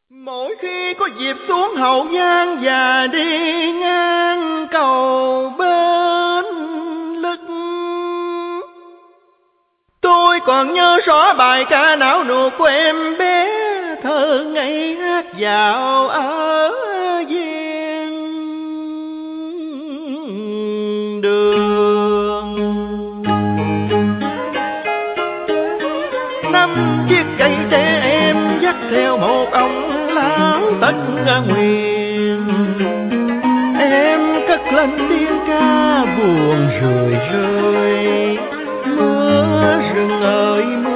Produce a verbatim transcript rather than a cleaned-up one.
Mỗi khi có dịp xuống Hậu Giang và đi ngang cầu Bến Lức, tôi còn nhớ rõ bài ca não nuột của em bé thơ ngây hát dạo ở ven đường. Năm chiếc cây tre em dắt theo một ông lão tất nguyền, em cất lên tiếng ca buồn rười rơi. Mưa rừng ơi mưa